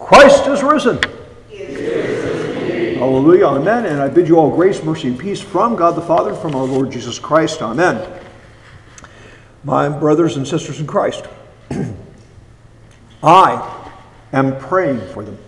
Christ is risen. Hallelujah, amen. And I bid you all grace, mercy, and peace from God the Father, from our Lord Jesus Christ, amen. My brothers and sisters in Christ, I am praying for them.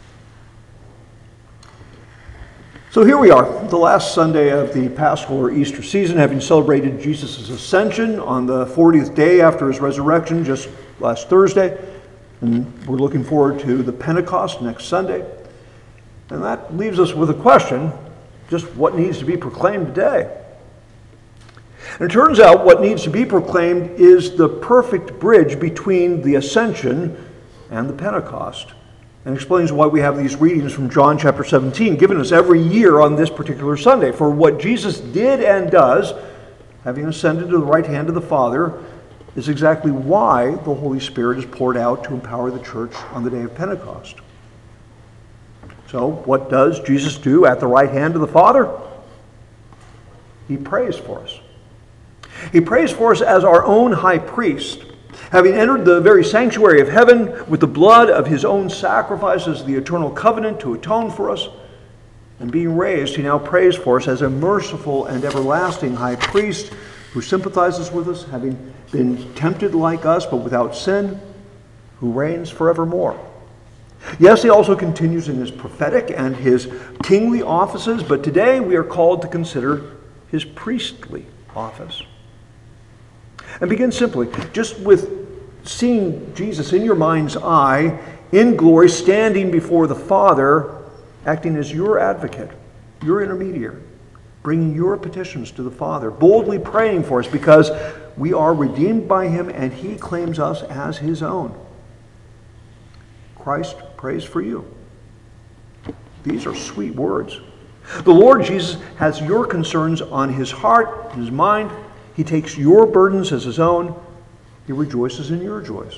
So here we are, the last Sunday of the Paschal or Easter season, having celebrated Jesus' ascension on the 40th day after his resurrection, just last Thursday. And we're looking forward to the Pentecost next Sunday. And that leaves us with a question, just what needs to be proclaimed today? And it turns out what needs to be proclaimed is the perfect bridge between the ascension and the Pentecost. And explains why we have these readings from John chapter 17 given us every year on this particular Sunday. For what Jesus did and does, having ascended to the right hand of the Father, is exactly why the Holy Spirit is poured out to empower the church on the day of Pentecost. So, what does Jesus do at the right hand of the Father? He prays for us. He prays for us as our own high priest. Having entered the very sanctuary of heaven with the blood of his own sacrifice as the eternal covenant to atone for us, and being raised, he now prays for us as a merciful and everlasting high priest who sympathizes with us, having been tempted like us but without sin, who reigns forevermore. Yes, he also continues in his prophetic and his kingly offices, but today we are called to consider his priestly office. And begin simply, just with seeing Jesus in your mind's eye, in glory, standing before the Father, acting as your advocate, your intermediary, bringing your petitions to the Father, boldly praying for us because we are redeemed by him and he claims us as his own. Christ prays for you. These are sweet words. The Lord Jesus has your concerns on his heart, his mind. He takes your burdens as his own. He rejoices in your joys.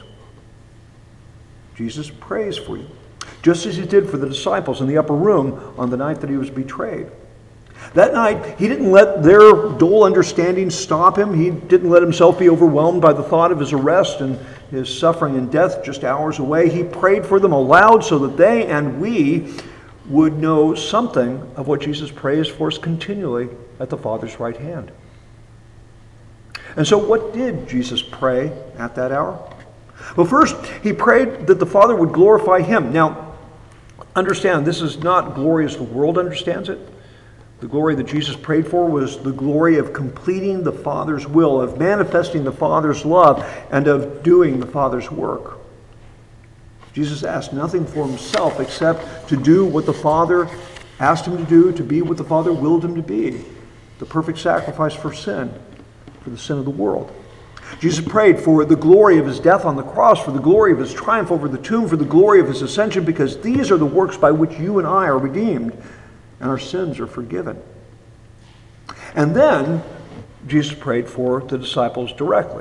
Jesus prays for you, just as he did for the disciples in the upper room on the night that he was betrayed. That night, he didn't let their dull understanding stop him. He didn't let himself be overwhelmed by the thought of his arrest and his suffering and death just hours away. He prayed for them aloud so that they and we would know something of what Jesus prays for us continually at the Father's right hand. And so what did Jesus pray at that hour? Well, first, he prayed that the Father would glorify him. Now, understand, this is not glory as the world understands it. The glory that Jesus prayed for was the glory of completing the Father's will, of manifesting the Father's love, and of doing the Father's work. Jesus asked nothing for himself except to do what the Father asked him to do, to be what the Father willed him to be, the perfect sacrifice for sin, for the sin of the world. Jesus prayed for the glory of his death on the cross, for the glory of his triumph over the tomb, for the glory of his ascension, because these are the works by which you and I are redeemed and our sins are forgiven. And then Jesus prayed for the disciples directly.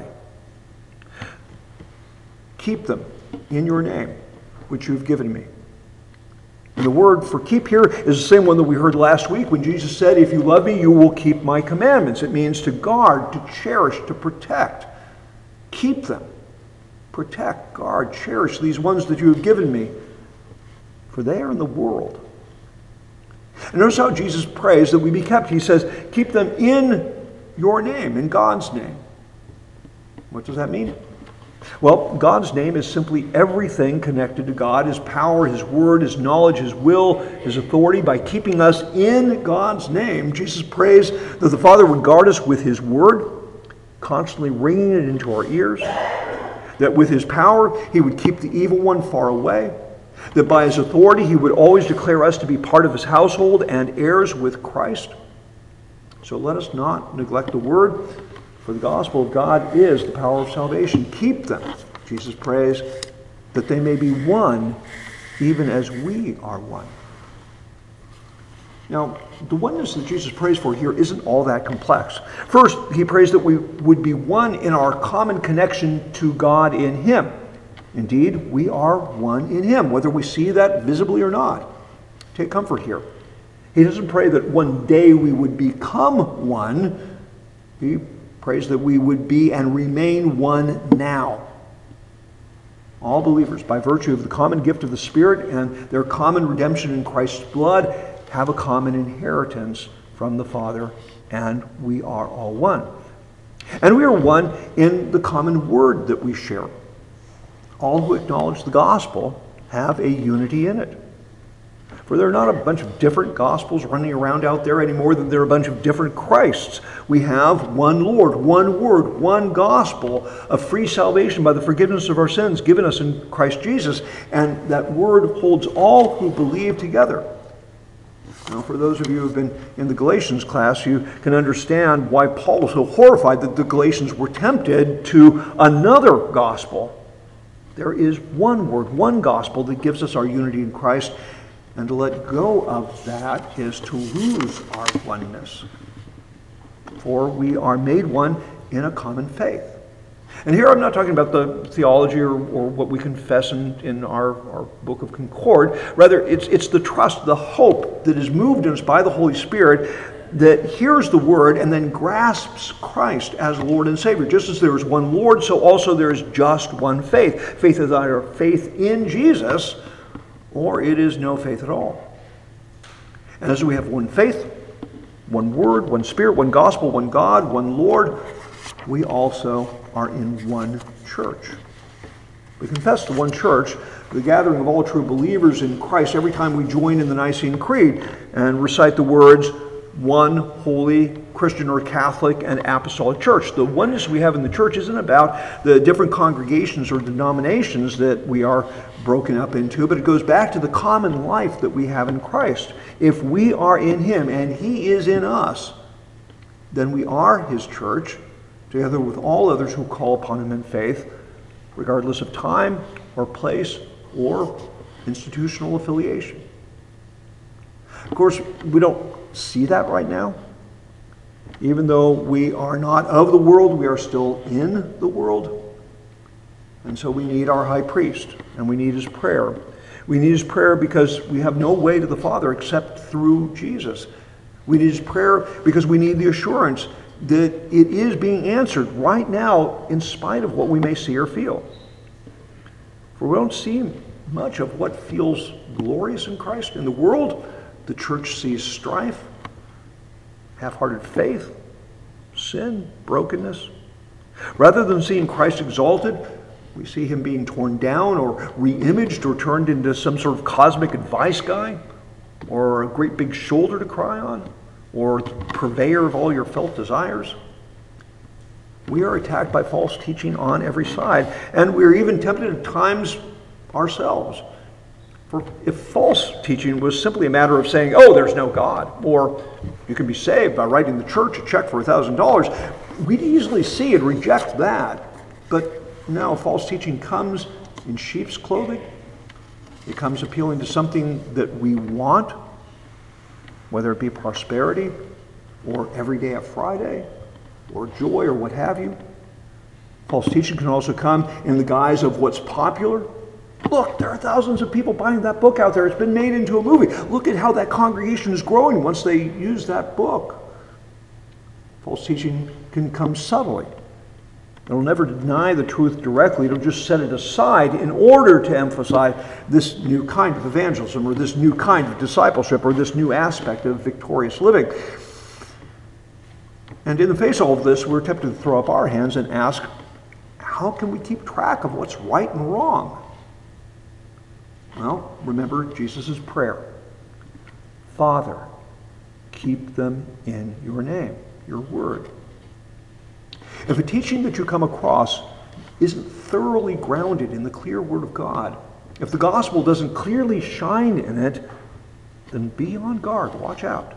Keep them in your name, which you've given me. And the word for keep here is the same one that we heard last week when Jesus said, if you love me, you will keep my commandments. It means to guard, to cherish, to protect. Keep them. Protect, guard, cherish these ones that you have given me, for they are in the world. And notice how Jesus prays that we be kept. He says, keep them in your name, in God's name. What does that mean? Well, God's name is simply everything connected to God, his power, his word, his knowledge, his will, his authority. By keeping us in God's name, Jesus prays that the Father would guard us with his word, constantly ringing it into our ears, that with his power, he would keep the evil one far away, that by his authority, he would always declare us to be part of his household and heirs with Christ. So let us not neglect the word, for the gospel of God is the power of salvation. Keep them, Jesus prays, that they may be one, even as we are one. Now, the oneness that Jesus prays for here isn't all that complex. First, he prays that we would be one in our common connection to God in him. Indeed, we are one in him, whether we see that visibly or not. Take comfort here. He doesn't pray that one day we would become one. He prays that we would be and remain one now. all believers, by virtue of the common gift of the Spirit and their common redemption in Christ's blood, have a common inheritance from the Father, and we are all one. And we are one in the common word that we share. All who acknowledge the gospel have a unity in it. For there are not a bunch of different gospels running around out there any more than there are a bunch of different Christs. We have one Lord, one word, one gospel of free salvation by the forgiveness of our sins given us in Christ Jesus, and that word holds all who believe together. Now, for those of you who have been in the Galatians class, you can understand why Paul was so horrified that the Galatians were tempted to another gospel. There is one word, one gospel that gives us our unity in Christ, and to let go of that is to lose our oneness. For we are made one in a common faith. And here I'm not talking about the theology or what we confess in our Book of Concord. Rather, it's the trust, the hope that is moved in us by the Holy Spirit that hears the word and then grasps Christ as Lord and Savior. Just as there is one Lord, so also there is just one faith. Faith is either faith in Jesus, or it is no faith at all. And as we have one faith, one word, one Spirit, one gospel, one God, one Lord, we also are in one church. We confess to one church, the gathering of all true believers in Christ, every time we join in the Nicene Creed and recite the words, one holy Christian or Catholic and apostolic church. The oneness we have in the church isn't about the different congregations or denominations that we are broken up into, but it goes back to the common life that we have in Christ. If we are in Him and He is in us, then we are His church, together with all others who call upon Him in faith, regardless of time or place or institutional affiliation. Of course, we don't see that right now. Even though we are not of the world, we are still in the world. And so we need our high priest, and we need his prayer. We need his prayer because we have no way to the Father except through Jesus. We need his prayer because we need the assurance that it is being answered right now in spite of what we may see or feel. For we don't see much of what feels glorious in Christ. In the world, the church sees strife, half-hearted faith, sin, brokenness. Rather than seeing Christ exalted, we see him being torn down or re-imaged or turned into some sort of cosmic advice guy, or a great big shoulder to cry on, or purveyor of all your felt desires. We are attacked by false teaching on every side, and we are even tempted at times ourselves. For if false teaching was simply a matter of saying, oh, there's no God, or you can be saved by writing the church a check for $1,000, we'd easily see and reject that. But now false teaching comes in sheep's clothing. It comes appealing to something that we want, whether it be prosperity, or every day of Friday, or joy, or what have you. False teaching can also come in the guise of what's popular. Look, there are thousands of people buying that book out there. It's been made into a movie. Look at how that congregation is growing once they use that book. False teaching can come subtly. It'll never deny the truth directly. It'll just set it aside in order to emphasize this new kind of evangelism, or this new kind of discipleship, or this new aspect of victorious living. And in the face of all of this, we're tempted to throw up our hands and ask, how can we keep track of what's right and wrong? Well, remember Jesus' prayer. Father, keep them in your name, your word. If a teaching that you come across isn't thoroughly grounded in the clear word of God, if the gospel doesn't clearly shine in it, then be on guard, watch out.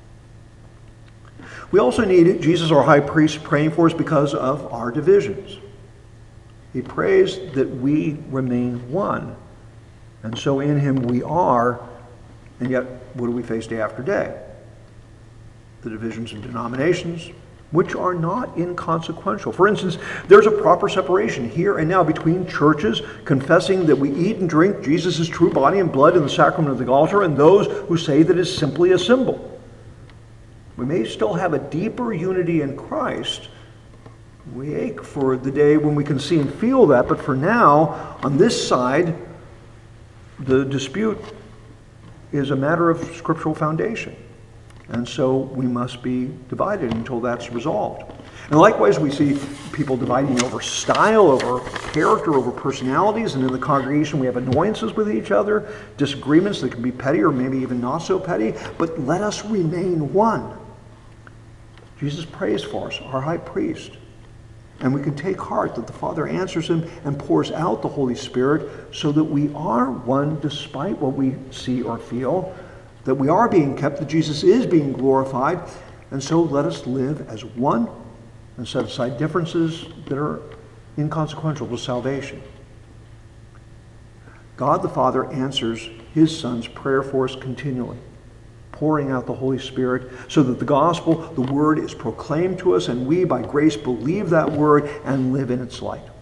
We also need Jesus, our high priest, praying for us because of our divisions. He prays that we remain one. And so in him we are, and yet what do we face day after day? The divisions of denominations, which are not inconsequential. For instance, there's a proper separation here and now between churches confessing that we eat and drink Jesus' true body and blood in the sacrament of the altar, and those who say that it's simply a symbol. We may still have a deeper unity in Christ, We ache for the day when we can see and feel that, but for now, on this side, the dispute is a matter of scriptural foundation. And so we must be divided until that's resolved. And likewise, we see people dividing over style, over character, over personalities, and in the congregation we have annoyances with each other, disagreements that can be petty or maybe even not so petty, but let us remain one. Jesus prays for us, our high priest. And we can take heart that the Father answers him and pours out the Holy Spirit so that we are one despite what we see or feel, that we are being kept, that Jesus is being glorified. And so let us live as one and set aside differences that are inconsequential to salvation. God the Father answers his Son's prayer for us continually, pouring out the Holy Spirit so that the gospel, the word, is proclaimed to us, and we by grace believe that word and live in its light.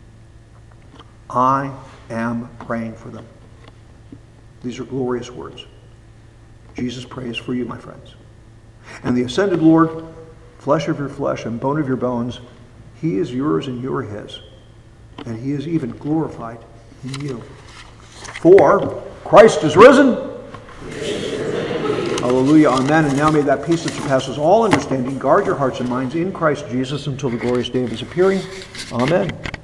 I am praying for them. These are glorious words. Jesus prays for you, my friends. And the ascended Lord, flesh of your flesh and bone of your bones, he is yours and you are his. And he is even glorified in you. For Christ is risen. Hallelujah, amen. And now may that peace that surpasses all understanding guard your hearts and minds in Christ Jesus until the glorious day of his appearing. Amen.